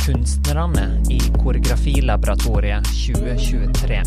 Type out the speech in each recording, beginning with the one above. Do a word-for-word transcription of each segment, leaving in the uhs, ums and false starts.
Kunstnerne i Koreografilaboratoriet tjue tjuetre.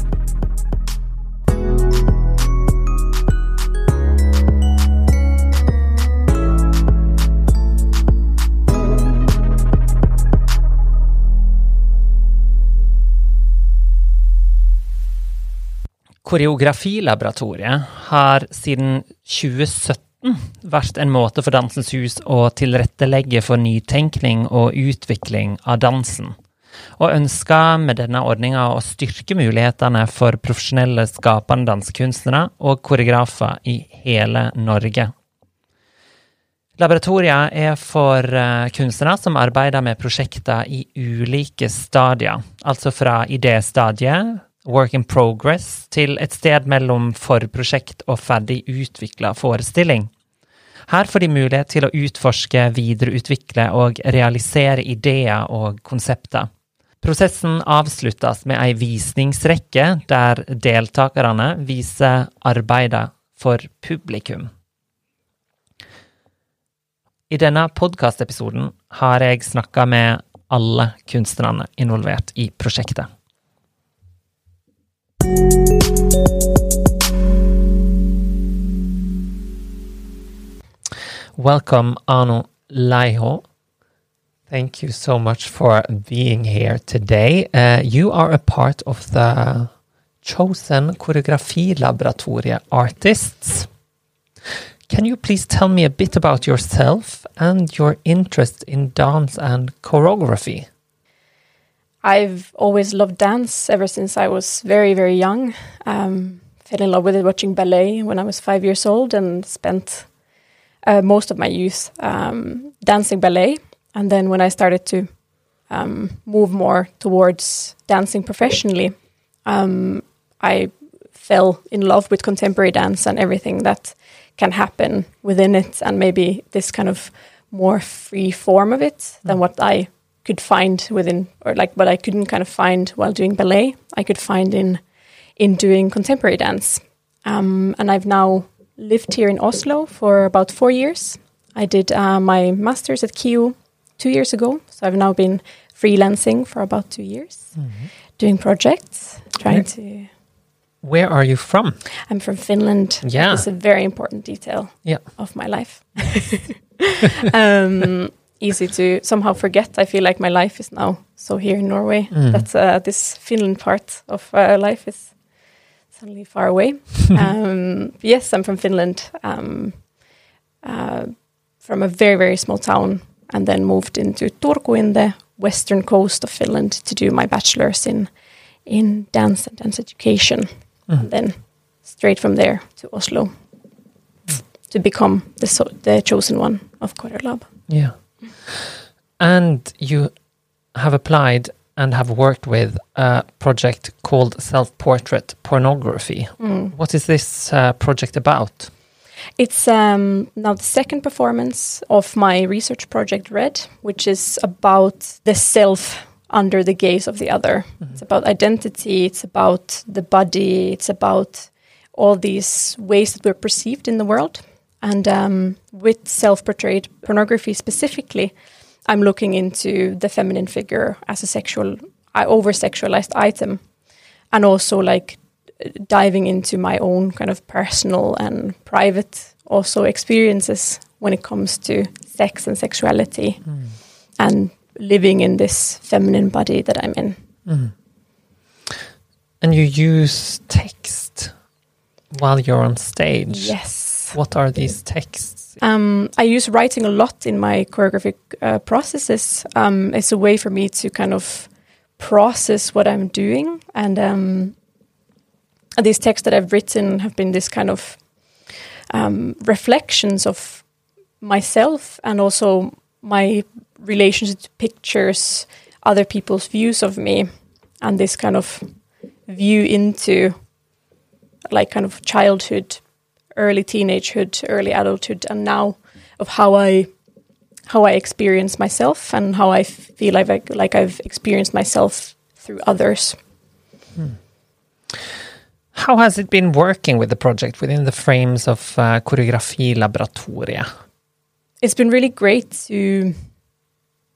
Koreografilaboratoriet har siden tjue sytten vært en måte for Dansens Hus å tilrettelegge for nytenkning og utvikling av dansen, og ønsker med denne ordningen å styrke mulighetene for profesjonelle skapende dansekunstnere og koreografer i hele Norge. Laboratoriet er for kunstnere som arbeider med prosjekter i ulike stadier, altså fra idéstadiet, work in progress, til et sted mellom forprosjekt og ferdig utviklet forestilling. Her får de mulighet til å utforske, videreutvikle og realisere ideer og konsepter. Prosessen avsluttes med en visningsrekke der deltakerne viser arbeidet for publikum. I denne podcastepisoden har jeg snakket med alle kunstnerne involvert i prosjektet. Welcome, Anu Laiho. Thank you so much for being here today. Uh, you are a part of the chosen Koreografilaboratoriet artists. Can you please tell me a bit about yourself and your interest in dance and choreography? I've always loved dance ever since I was very, very young. Um, fell in love with it watching ballet when I was five years old and spent uh, most of my youth um, dancing ballet. And then when I started to um, move more towards dancing professionally, um, I fell in love with contemporary dance and everything that can happen within it, and maybe this kind of more free form of it than what I could find within, or like what I couldn't kind of find while doing ballet, I could find in in doing contemporary dance. Um, and I've now lived here in Oslo for about four years. I did uh, my master's at K U two years ago, so I've now been freelancing for about two years, mm-hmm. doing projects, trying where, to... Where are you from? I'm from Finland. Yeah. It's a very important detail yeah. of my life. um, easy to somehow forget. I feel like my life is now so here in Norway. Mm. That uh, this Finland part of uh, life is suddenly far away. um, yes, I'm from Finland, um, uh, from a very, very small town, and then moved into Turku in the western coast of Finland to do my bachelor's in in dance and dance education. Mm. And then straight from there to Oslo mm. to become the, so, the chosen one of Koreolab. Yeah. And you have applied and have worked with a project called Self-Portrait Pornography. Mm. What is this uh, project about? It's um, now the second performance of my research project, Red, which is about the self under the gaze of the other. Mm-hmm. It's about identity, it's about the body, it's about all these ways that we're perceived in the world. And um, with self-portrait pornography specifically, I'm looking into the feminine figure as a sexual, uh, over-sexualized item, and also like diving into my own kind of personal and private also experiences when it comes to sex and sexuality, mm. and living in this feminine body that I'm in. Mm. And you use text while you're on stage. Yes. What are these texts? Um, I use writing a lot in my choreographic uh, processes. Um, it's a way for me to kind of process what I'm doing. And um, these texts that I've written have been this kind of um, reflections of myself, and also my relationship to pictures, other people's views of me, and this kind of view into like kind of childhood, early teenagehood, early adulthood, and now of how I how I experience myself and how I feel like I, like I've experienced myself through others. Hmm. How has it been working with the project within the frames of uh, Koreografilaboratoriet? It's been really great to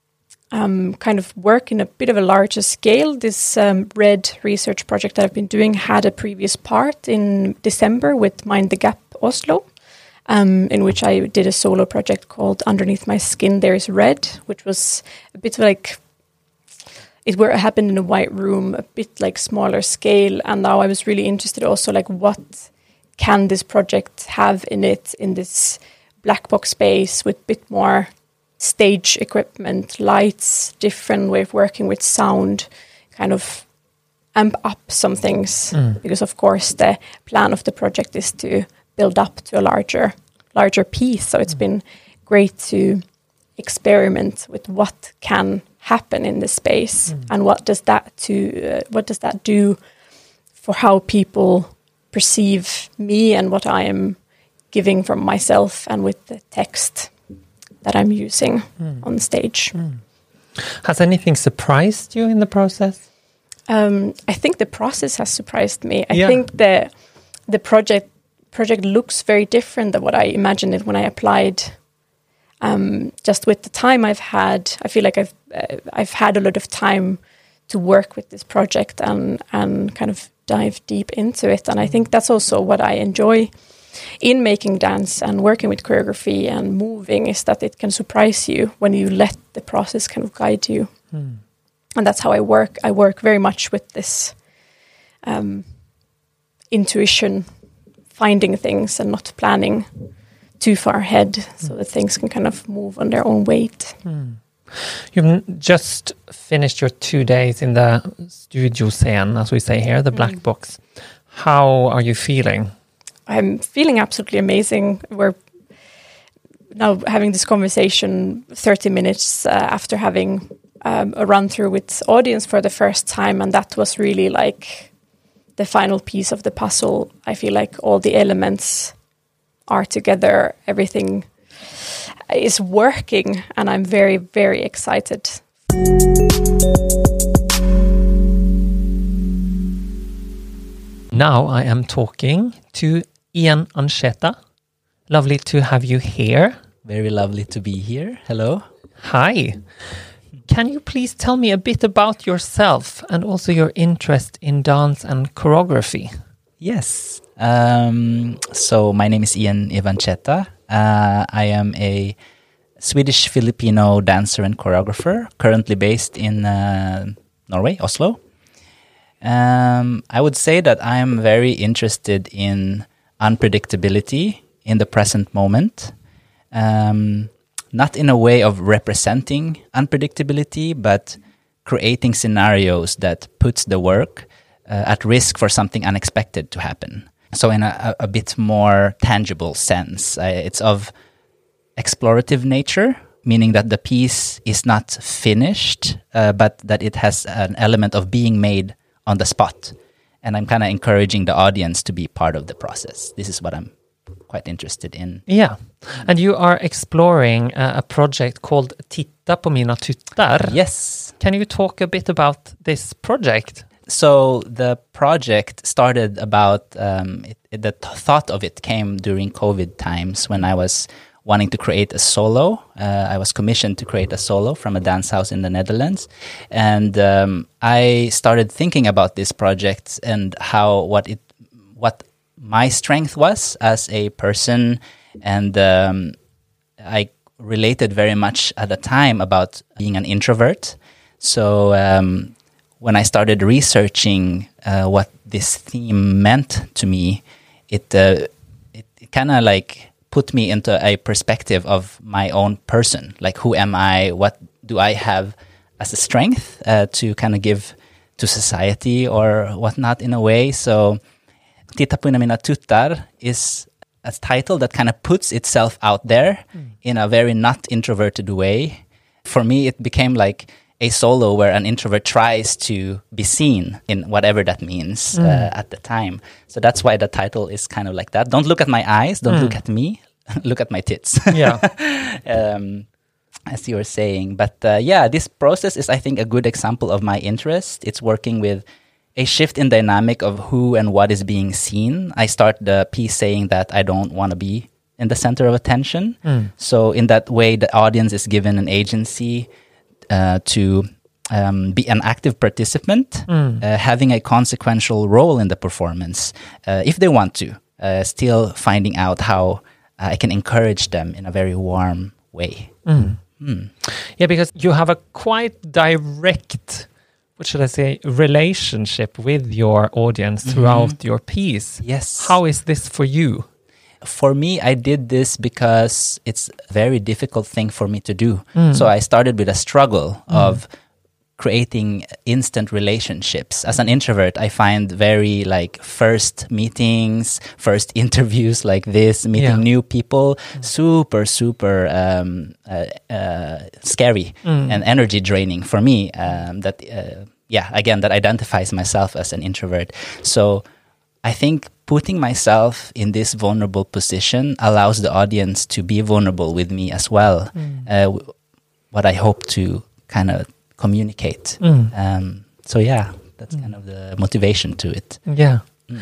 um, kind of work in a bit of a larger scale. This um, RED research project that I've been doing had a previous part in December with Mind the Gap Oslo, um, in which I did a solo project called Underneath My Skin There Is Red, which was a bit like, it were happened in a white room, a bit like smaller scale. And now I was really interested also, like, what can this project have in it, in this black box space with a bit more stage equipment, lights, different way of working with sound, kind of amp up some things. Mm. Because of course the plan of the project is to build up to a larger, larger piece. So it's mm. been great to experiment with what can happen in the space mm. and what does that to uh, what does that do for how people perceive me and what I am giving from myself and with the text that I'm using mm. on stage. Mm. Has anything surprised you in the process? Um, I think the process has surprised me. I yeah. think the the project project looks very different than what I imagined it when I applied. Um, just with the time I've had, I feel like I've uh, I've had a lot of time to work with this project and and kind of dive deep into it. And I think that's also what I enjoy in making dance and working with choreography and moving, is that it can surprise you when you let the process kind of guide you. Mm. And that's how I work. I work very much with this um, intuition, finding things and not planning too far ahead, mm. so that things can kind of move on their own weight. Mm. You've just finished your two days in the studio scene, as we say here, the black mm. box. How are you feeling? I'm feeling absolutely amazing. We're now having this conversation thirty minutes uh, after having um, a run through with audience for the first time. And that was really like the final piece of the puzzle. I feel like all the elements are together. Everything is working. And I'm very, very excited. Now I am talking to Ian Ancheta. Lovely to have you here. Very lovely to be here. Hello. Hi. Can you please tell me a bit about yourself and also your interest in dance and choreography? Yes. Um, so my name is Ian Ivancheta. Uh, I am a Swedish-Filipino dancer and choreographer, currently based in uh, Norway, Oslo. Um, I would say that I am very interested in unpredictability in the present moment. Um, not in a way of representing unpredictability, but creating scenarios that puts the work uh, at risk for something unexpected to happen. So in a, a bit more tangible sense, uh, it's of explorative nature, meaning that the piece is not finished, uh, but that it has an element of being made on the spot. And I'm kind of encouraging the audience to be part of the process. This is what I'm quite interested in. Yeah. And you are exploring uh, a project called Titta på mina tuttar. Yes. Can you talk a bit about this project? So the project started about, um, it, it, the th- thought of it came during COVID times when I was wanting to create a solo. Uh, I was commissioned to create a solo from a dance house in the Netherlands. And um, I started thinking about this project and how what it what my strength was as a person. And um, I related very much at the time about being an introvert. So um, when I started researching uh, what this theme meant to me, it, uh, it, it kind of like put me into a perspective of my own person. Like, who am I? What do I have as a strength uh, to kind of give to society or whatnot in a way? So, Titta på mina tuttar is a title that kind of puts itself out there mm. in a very not introverted way. For me, it became like a solo where an introvert tries to be seen in whatever that means mm. uh, at the time. So that's why the title is kind of like that. Don't look at my eyes. Don't mm. look at me. Look at my tits. Yeah. um, as you were saying. But uh, yeah, this process is, I think, a good example of my interest. It's working with a shift in dynamic of who and what is being seen. I start the piece saying that I don't want to be in the center of attention. Mm. So in that way, the audience is given an agency uh, to um, be an active participant, Mm. uh, having a consequential role in the performance, uh, if they want to, uh, still finding out how I can encourage them in a very warm way. Mm. Mm. Yeah, because you have a quite direct, what should I say, relationship with your audience throughout Mm-hmm. your piece. Yes. How is this for you? For me, I did this because it's a very difficult thing for me to do. Mm. So I started with a struggle of creating instant relationships. As an introvert, I find very like first meetings, first interviews like this, meeting Yeah. new people, super, super um, uh, uh, scary Mm. and energy draining for me. Um, that, uh, yeah, again, that identifies myself as an introvert. So I think putting myself in this vulnerable position allows the audience to be vulnerable with me as well. Mm. Uh, w- what I hope to kind of communicate. Mm. Um, so yeah, that's kind of the motivation to it. Yeah. Mm.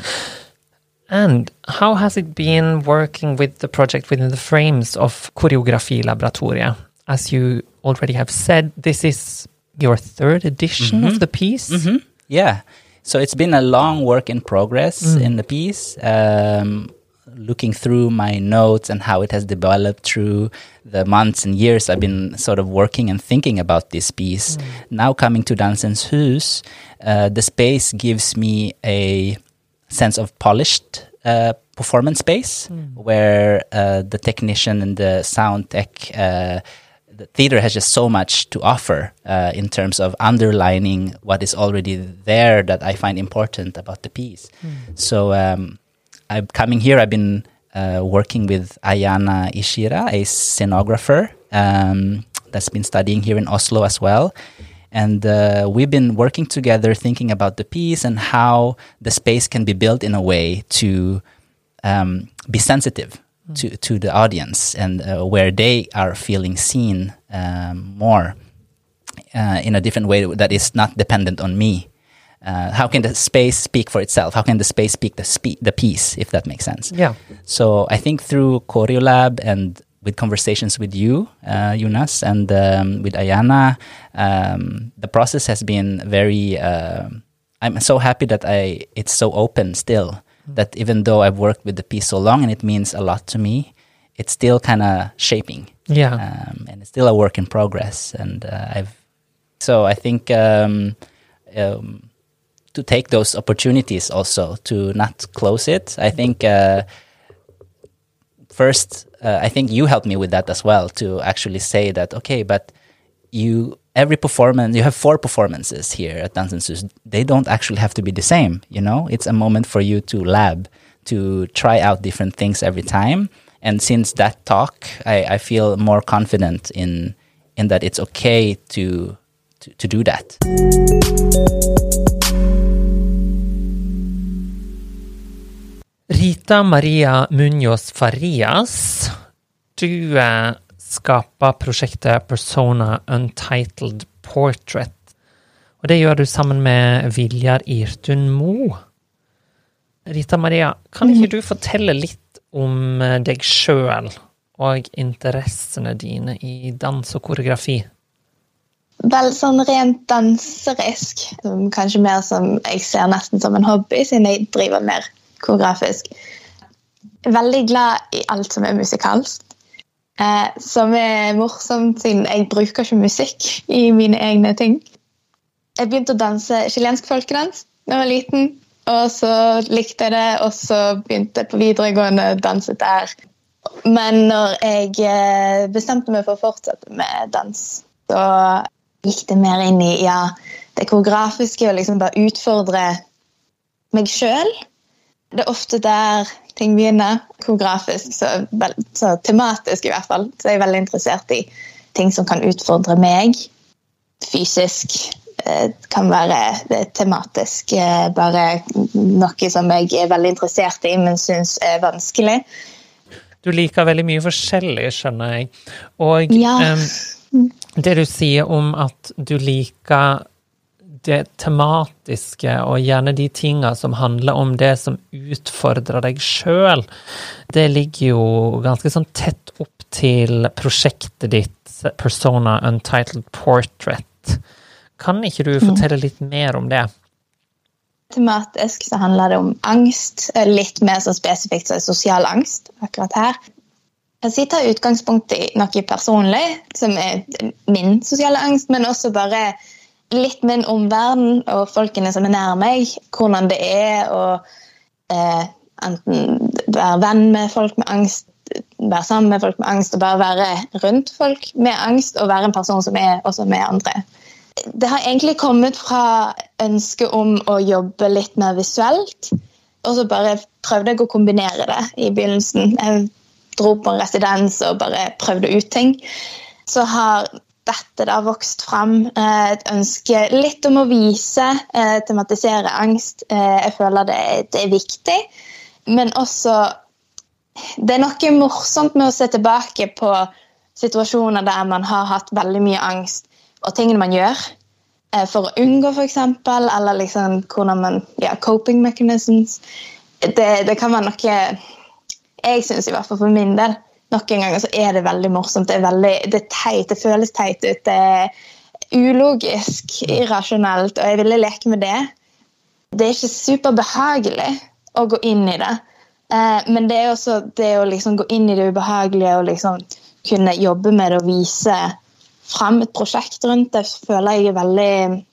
And how has it been working with the project within the frames of Koreografi Laboratoria? As you already have said, this is your third edition Mhm. of the piece. Mm-hmm. Yeah. So it's been a long work in progress Mm. in the piece, um, looking through my notes and how it has developed through the months and years I've been sort of working and thinking about this piece. Now coming to Dansens Hus, uh, the space gives me a sense of polished uh, performance space where uh, the technician and the sound tech, uh, the theater has just so much to offer uh, in terms of underlining what is already there that I find important about the piece. So um, I'm coming here, I've been uh, working with Ayana Ishira, a scenographer um, that's been studying here in Oslo as well. And uh, we've been working together thinking about the piece and how the space can be built in a way to um, be sensitive to, to the audience and uh, where they are feeling seen um, more uh, in a different way that is not dependent on me. Uh, how can the space speak for itself? How can the space speak the spe- the piece, if that makes sense? Yeah. So I think through Choreolab and with conversations with you, uh, Jonas, and um, with Ayana, um, the process has been very... Uh, I'm so happy that I it's so open still, that even though I've worked with the piece so long and it means a lot to me, it's still kind of shaping. Yeah. Um, and it's still a work in progress. And uh, I've... So I think... Um, um, to take those opportunities also to not close it. I think uh, first, uh, I think you helped me with that as well, to actually say that, okay, but you, every performance, you have four performances here at Dansens Hus. They don't actually have to be the same, you know? It's a moment for you to lab, to try out different things every time. And since that talk, I, I feel more confident in in that it's okay to to, to do that. Rita Maria Munoz Farias, du eh, skapar projektet Persona Untitled Portrait. Og det gjør du sammen med Viljar Irtun Mo. Rita Maria, kan ikke du fortelle litt om eh, deg selv og interessene dine i dans og koreografi? Vel, sånn rent danserisk, som kanskje mer som jeg ser nesten som en hobby, siden jeg driver mer koreografisk. Veldig glad i alt som er musikalsk, eh, som er morsomt siden jeg bruker ikke musikk i mine egne ting. Jeg begynte å danse chilensk folkedans da jeg var liten, og så likte jeg det, og så begynte jeg på videregående danset der. Men når jeg eh, bestemte meg for å fortsette med dans, så gikk det mer inn i ja, det koreografiske og liksom bare utfordre meg selv. Det er ofte der ting begynner, koreografisk, så, vel, så tematisk i hvert fall. Så jeg er veldig interessert i ting som kan utfordre meg. Fysisk eh, kan være det tematisk, eh, bare noe som jeg er veldig interessert i, men synes er vanskelig. Du liker veldig mye forskjellig, skjønner jeg. Og Ja. em, det du sier om at du liker det tematiske, og gjerne de tingene som handler om det som utfordrer deg selv, det ligger jo ganske sånn tett opp til prosjektet ditt Persona Untitled Portrait. Kan ikke du fortelle litt mer om det? Tematisk så handler det om angst, litt mer så spesifikt så sosial angst akkurat her. Jeg tar utgangspunkt i noe personlig, som er min sosiale angst, men også bare litt min omverden og folkene som er nær meg, hvordan det er å eh, enten være venn med folk med angst, være sammen med folk med angst, og bare være rundt folk med angst, og være en person som er også med andre. Det har egentlig kommet fra ønsket om å jobbe litt mer visuelt, og så bare prøvde jeg å kombinere det i begynnelsen. Jeg dro på en residens og bare prøvde ut ting. Så har dette da vokst frem et ønske litt om å vise, tematisere angst. Jeg føler det, det er viktig, men også det er noe morsomt med å se tilbake på situasjoner der man har hatt veldig mye angst, og tingene man gjør for å unngå for eksempel, eller liksom hvordan man, ja, coping mechanisms. Det, det kan være noe, jeg synes i hvert fall for min del, noen ganger så er det veldig morsomt, det er veldig, det er teit, det føles teit ut, det er ulogisk, irrasjonelt, og jeg ville leke med det. Det er ikke superbehagelig å gå inn i det, men det er også det å liksom gå inn i det ubehagelige og liksom kunne jobbe med det og vise frem et prosjekt rundt det, føler jeg er veldig,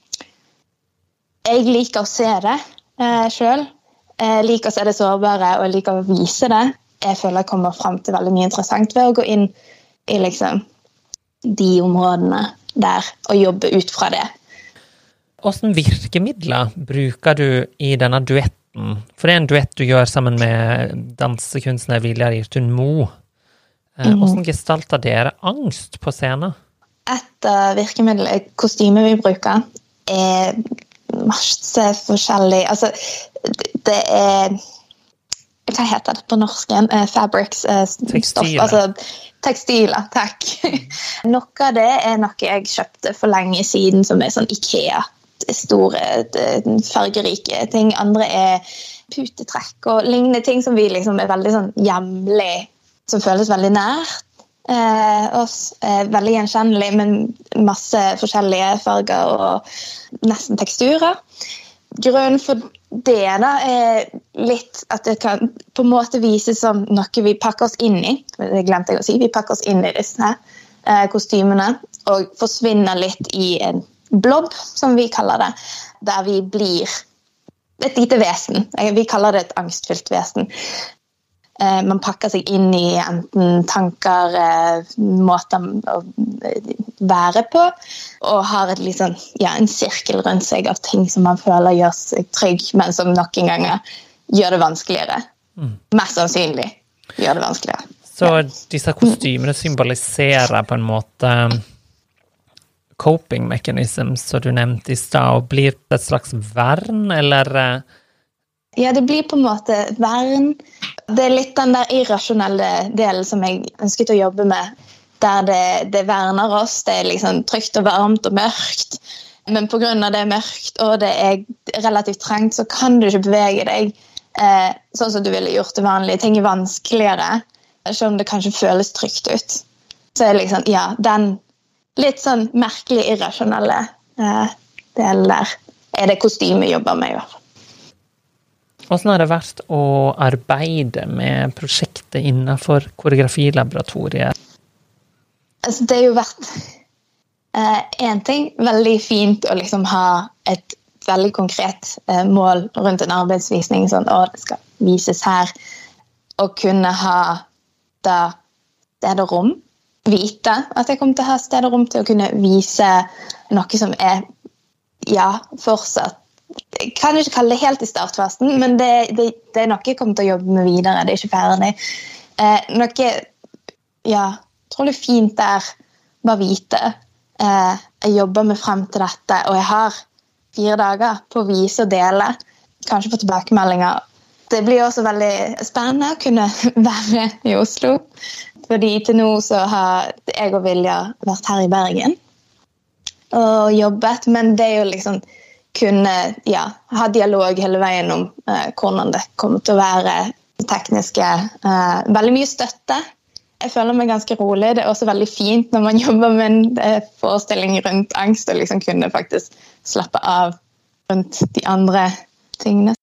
jeg liker å se det eh, selv, jeg liker å se det sårbare og jeg liker å vise det. Jeg føler jeg kommer frem til veldig mye interessant ved å gå inn i liksom de områdene der og jobbe ut fra det. Hvordan virkemidler bruker du i denne duetten? For det er en duett du gjør sammen med dansekunstner Viljar Irtun Mo. Hvordan gestalter dere angst på scenen? Et av virkemidlene, kostymer vi bruker, er masse forskjellig. Altså, det er hva heter det på norsk igjen? Uh, fabrics, uh, stoff, altså tekstiler, takk. Noe av det er noe jeg kjøpte for lenge siden, som er sånn IKEA, store, fargerike ting. Andre er putetrekk og lignende ting som vi liksom er veldig sånn hjemlig, som føles veldig nært eh, oss, eh, veldig gjenkjennelig, men masse forskjellige farger og nesten teksturer. Grunnen for det da er litt at det kan på en måte vises som noe vi pakker oss inn i. Det glemte jeg å si. Vi pakker oss inn i disse eh, kostymene og forsvinner litt i en blob, som vi kaller det, der vi blir et lite vesen. Vi kaller det et angstfylt vesen. Eh, man pakker seg inn i enten tanker, eh, måter å være på, og har et litt sånn, ja, en sirkel rundt seg av ting som man føler gjør seg trygg, men som noen ganger gjør det vanskeligere. Mm. Mest sannsynlig gjør det vanskeligere. Så disse kostymene symboliserer på en måte coping mechanisms, som du nevnte i stad, og blir det et slags vern, eller? Ja, det blir på en måte vern. Det er litt den der irrasjonelle delen som jeg ønsket å jobbe med, der det, det verner oss, det er liksom trygt og varmt og mørkt, men på grunn av det er mørkt og det er relativt trengt, så kan du ikke bevege deg eh, sånn som du ville gjort det vanlig. Ting er vanskeligere, selv om det kanskje føles trygt ut. Så er det liksom, ja, den litt sånn merkelig irrasjonelle eh, delen der er det kostyme jeg jobber med i hvert fall. Hvordan har det vært å arbeide med prosjektet innenfor koreografilaboratoriet? Altså, det har jo vært eh, en ting, veldig fint å liksom ha et veldig konkret eh, mål rundt en arbeidsvisning, sånn, å, det skal vises her, og kunne ha da sted og rom, vite at jeg kommer til å ha sted og rom til å kunne vise noe som er, ja, fortsatt, jeg kan ikke kalle det helt i startfasen, men det, det, det er noe jeg kommer til å jobbe med videre, det er ikke ferdig. Eh, noe, ja, utrolig fint der, bare vite. Eh, jeg jobber meg frem til dette, og jeg har fire dager på å vise og dele, kanskje få tilbakemeldinger. Det blir også veldig spennende å kunne være i Oslo, fordi til nå så har jeg og Vilja vært her i Bergen og jobbet, men det er jo liksom kunne, ja, ha dialog hele veien om eh, hvordan det kommer til å være tekniske, eh, veldig mye støtte. jeg føler meg ganske rolig. Det er også veldig fint når man jobber med en eh, forestilling rundt angst, og liksom kunne faktisk slappe av rundt de andre tingene.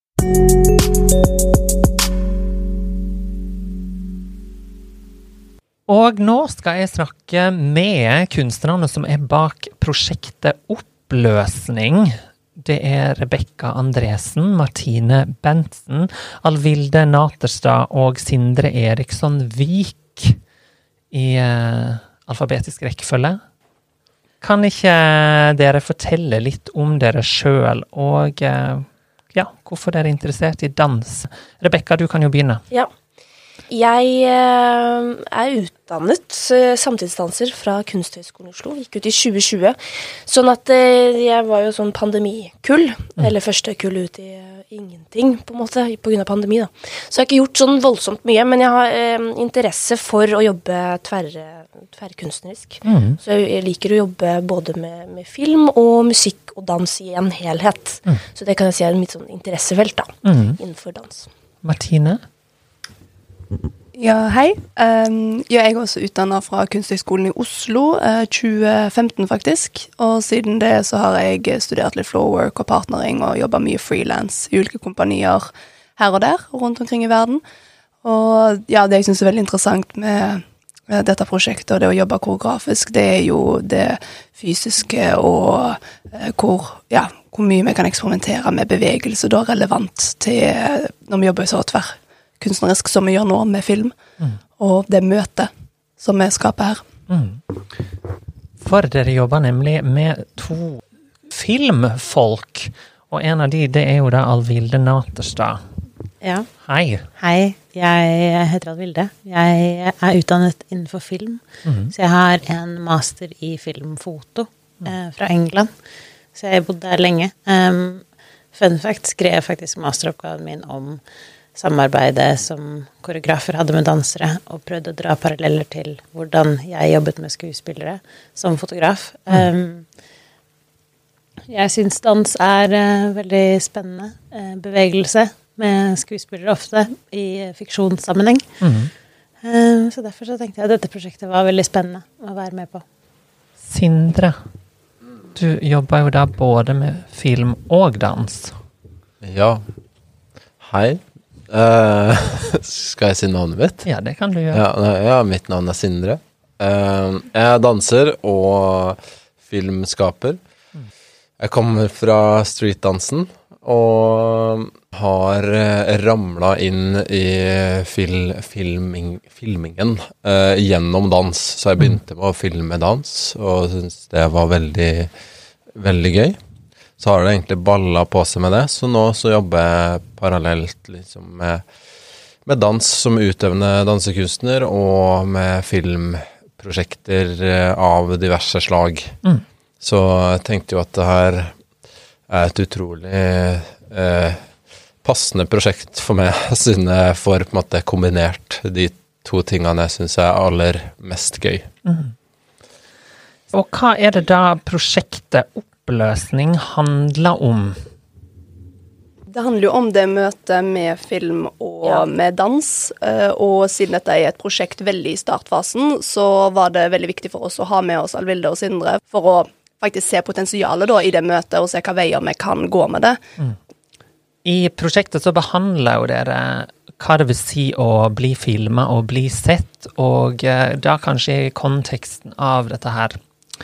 Og nå skal jeg snakke med kunstnerne som er bak prosjektet Oppløsning. Det er Rebekka Andresen, Martine Bentsen, Alvilde Naterstad og Sindre Eriksson Vik i uh, alfabetisk rekkefølge. Kan ikke dere fortelle litt om dere selv, og uh, ja, hvorfor dere er interessert i dans? Rebekka, du kan jo begynne. Ja. Jeg eh, er utdannet eh, samtidsdanser fra Kunsthøgskolen i Oslo, gikk ut i tjue tjue, sånn at eh, jeg var jo sånn pandemikull, mm. eller første kull ut i uh, ingenting, på en måte, på grunn av pandemi da. Så jeg har ikke gjort sånn voldsomt mye, men jeg har eh, interesse for å jobbe tverr, tverrkunstnerisk. Mm. Så jeg liker å jobbe både med, med film og musikk og dans i en helhet. Mm. Så det kan jeg si er mitt sånn interessefelt da, mm. innenfor dans. Martine? Ja, hei. Um, jeg er også utdannet fra Kunsthøgskolen i Oslo, uh, tjue femten faktisk. Og siden det så har jeg studert litt flowwork og partnering og jobbet mye freelance i ulike kompanier her og der, rundt omkring i verden. Og ja, det jeg synes er veldig interessant med uh, dette prosjektet og det å jobbe koreografisk, det er jo det fysiske og uh, hvor, ja, hvor mye vi kan eksperimentere med bevegelse, da relevant til uh, når vi jobber så tverr. Kunstnerisk som vi gjør nå med film, mm. og det møtet som vi skaper her. Mm. For dere jobber nemlig med to filmfolk, og en av de, det er jo da Alvilde Naterstad. Ja. Hei. Hei, jeg heter Alvilde. Jeg er utdannet innenfor film, mm. så jeg har en master i filmfoto mm. eh, fra England, så jeg har bodd der lenge. Um, fun fact, skrev faktisk masteroppgaven min om samarbeidet som koreografer hadde med dansere, og prøvde å dra paralleller til hvordan jeg jobbet med skuespillere som fotograf. Mm. Um, jeg synes dans er uh, veldig spennende uh, bevegelse med skuespillere ofte i fiksjonssammenheng. Mm. Uh, så derfor så tenkte jeg at dette prosjektet var veldig spennende å være med på. Sindre, du jobber jo da både med film og dans. Ja, hei. Uh, skal jeg si navnet mitt? Ja, det kan du gjøre. Ja, ja, mitt navn er Sindre. Uh, jeg er danser og filmskaper. Jeg kommer fra streetdansen og har ramlet inn i fil, filming, filmingen uh, gjennom dans. Så jeg begynte med å filme dans, og synes det var veldig, veldig gøy. Så har det egentlig ballet på seg med det, så nå så jobber jeg parallelt liksom med, med dans som utøvende dansekunstner, og med filmprosjekter av diverse slag. Mm. Så jeg tenkte jo at det her er et utrolig eh, passende prosjekt for meg, siden jeg får på en måte kombinert de to tingene jeg synes er aller mest gøy. Mm. Og hva er det da prosjektet Oppløsning handler om? Det handler jo om det møtet med film og ja. med dans, og siden dette er et prosjekt veldig i startfasen, så var det veldig viktig for oss å ha med oss Alvilde og Sindre, for å faktisk se potensialet da i det møtet, og se hva veier vi kan gå med det. Mm. I prosjektet så behandler jo dere hva det vil si å bli filmet og bli sett, og da kanskje i konteksten av dette her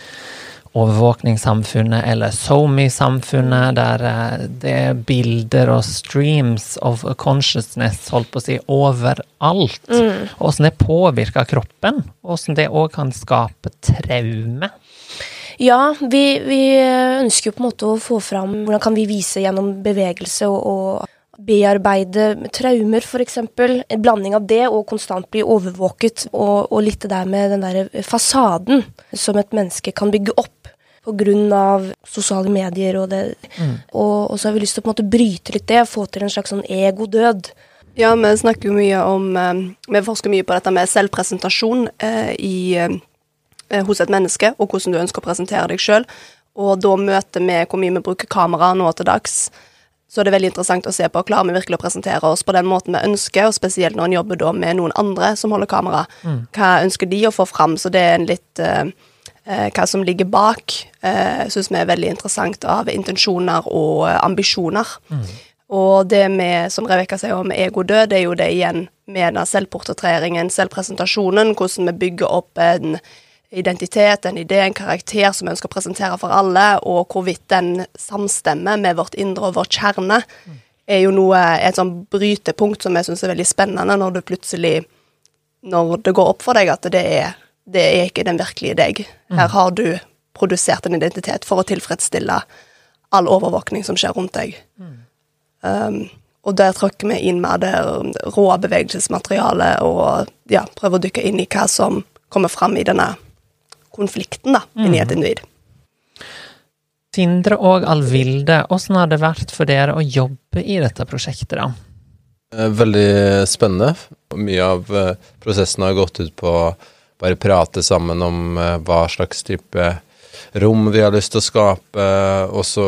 overvåkningssamfunnet eller SoMe-samfunnet, der det er bilder og streams of consciousness, holdt på å si, overalt. Mm. Og hvordan det påvirker kroppen, og hvordan det også kan skape traume. Ja, vi, vi ønsker jo på en måte å få fram hvordan kan vi vise gjennom bevegelse og, og bearbeide traumer, for eksempel. En blanding av det og konstant bli overvåket, og, og litt det der med den der fasaden som et menneske kan bygge opp på grunn av sosiale medier og det. Mm. Og, og så har vi lyst til å på en måte bryte litt det, få til en slags sånn ego-død. Ja, vi snakker jo mye om, eh, vi forsker mye på dette med selvpresentasjon eh, i, eh, hos et menneske, og hvordan du ønsker å presentere deg selv. Og da møter vi hvor mye vi bruker kamera nå til dags, så er det veldig interessant å se på, klarer vi virkelig å presentere oss på den måten vi ønsker, og spesielt når en jobber da med noen andre som holder kamera. Mm. Hva ønsker de å få fram? Så det er en litt, uh, uh, hva som ligger bak, uh, synes vi er veldig interessant av intensjoner og uh, ambisjoner. Mm. Og det med, som Rebecca sier om ego-død, det er jo det igjen med den selvportretteringen, selvpresentasjonen, hvordan vi bygger opp en identitet, en idé, en karakter som vi ønsker å presentere for alle, og hvorvidt den samstemmer med vårt indre og vår kjerne, er jo noe, et sånn brytepunkt som jeg synes er veldig spennende når du plutselig, når det går opp for deg at det er, det er ikke den virkelige deg. Her har du produsert en identitet for å tilfredsstille all overvåkning som skjer rundt deg. Um, og der trykker vi inn med det rå bevegelsesmaterialet og ja, prøver å dykke inn i hva som kommer frem i denne konflikten da, mm. inni et individ. Sindre og Alvilde, hvordan har det vært for dere å jobbe i dette prosjektet da? Veldig spennende. Mye av prosessen har gått ut på å bare prate sammen om hva slags type rom vi har lyst til å skape, og så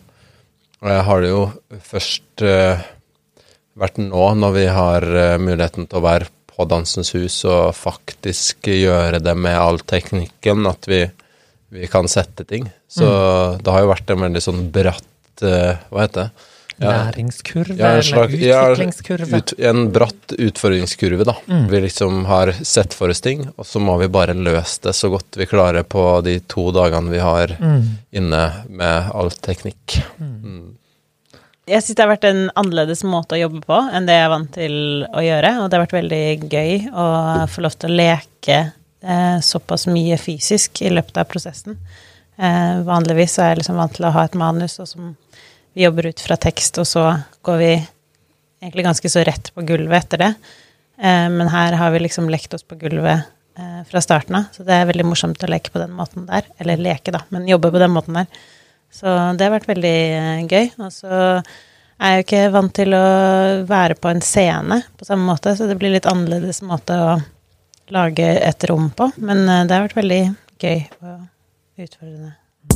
har det jo først uh, vært nå når vi har uh, muligheten til å være på Dansens Hus og faktisk gjøre det med all teknikken, at vi, vi kan sette ting. Så mm. det har jo vært en veldig sånn bratt, uh, hva heter det? Ja, læringskurve, ja, en slags, eller utviklingskurve? Ja, ut, en bratt utfordringskurve da. Mm. Vi liksom har sett for oss ting, og så må vi bare løse det så godt vi klarer på de to dagene vi har mm. inne med all teknikk. Mm. Mm. Jeg synes det har vært en annerledes måte å jobbe på enn det jeg er vant til å gjøre, og det har vært veldig gøy å få lov til å leke eh, såpass mye fysisk i løpet av prosessen. Eh, vanligvis er jeg liksom vant til å ha et manus, og som vi jobber ut fra tekst, og så går vi egentlig ganske så rett på gulvet etter det. Eh, men her har vi liksom lekt oss på gulvet eh, fra starten av, så det er veldig morsomt å leke på den måten der, eller leke da, men jobbe på den måten der. Så det har vært veldig eh, gøy, og så er jeg jo ikke vant til å være på en scene på samme måte, så det blir litt annerledes måte å lage et rom på, men eh, det har vært veldig gøy og utfordrende.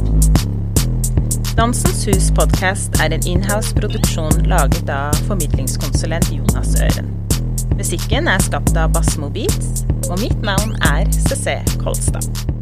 Dansens Hus podcast er en in-house-produksjon laget av formidlingskonsulent Jonas Øren. Musikken er skapt av Bassmo Beats, og mitt navn er C C Kolstad.